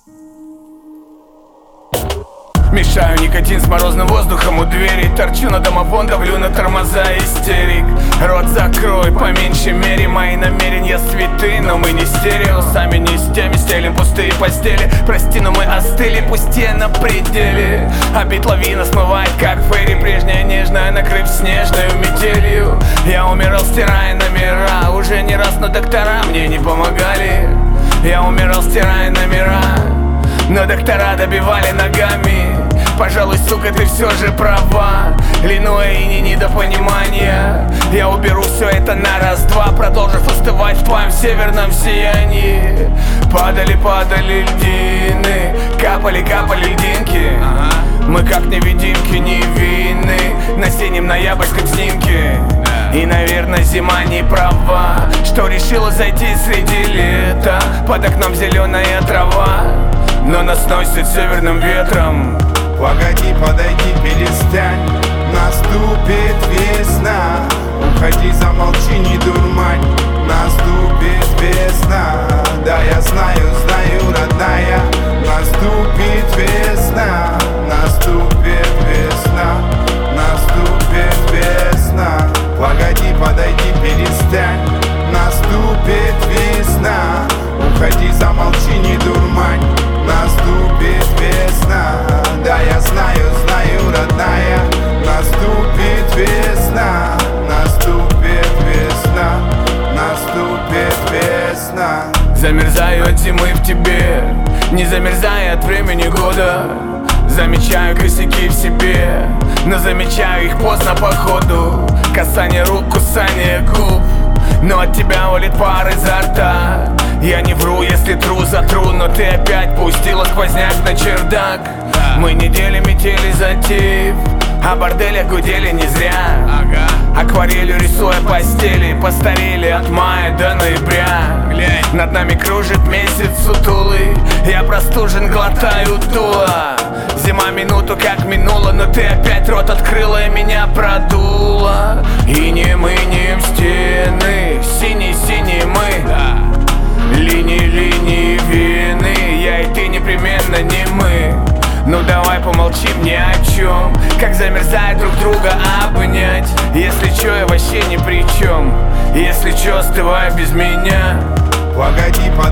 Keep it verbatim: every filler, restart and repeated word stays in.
Мешаю никотин с морозным воздухом у двери. Торчу на домофон, давлю на тормоза, истерик. Рот закрой, по меньшей мере. Мои намерения святы, но мы не стерео. Сами не с теми, стелим пустые постели. Прости, но мы остыли, пустее на пределе. Обид лавина смывает, как фейри. Прежняя нежная, накрыв снежную метелью. Я умирал, стирая номера. Уже не раз, но доктора мне не помогали. Я умирал, стирая номера, но доктора добивали ногами. Пожалуй, сука, ты все же права. Линуя и не недопонимания. Я уберу все это на раз-два, продолжив остывать в твоем северном сиянии. Падали, падали льдины, капали, капали льдинки. Мы как невидимки невинны на синем ноябрьском снимке. И, наверное, зима не права, что решила зайти среди лета. Под окном зеленая трава, но нас носит северным ветром. Погоди, подойди, перестань, наступит весна. Уходи, замолчи, не дурмань, наступит весна. Да, я знаю, знаю, родная, наступит весна. Наступит весна, наступит весна. Погоди, подойди, перестань, наступит весна. Уходи, замолчи, не дурмань, наступит весна. Да, я знаю, знаю, родная, наступит весна. Наступит весна, наступит весна. Замерзаю от зимы в тебе, не замерзая от времени года. Замечаю косяки в себе, но замечаю их поздно походу. Касание рук, кусание губ, но от тебя валит пар изо рта. Я не вру, если тру затру, но ты опять пустила сквозняк на чердак. Мы недели метели затив, а борделя гудели не зря. Акварелью рисуя постели, постарели от мая до ноября. Над нами кружит месяц сутулый, я простужен, глотаю дуло. Зима минуту как минула, но ты опять рот открыла и меня продула. И не мы, не стены, синие-синие мы, линии, линии вины. Я и ты непременно не мы. Ну давай помолчим ни о чем, как замерзает друг друга обнять. Если чё, я вообще ни при чем, если чё, остывай без меня. Погоди,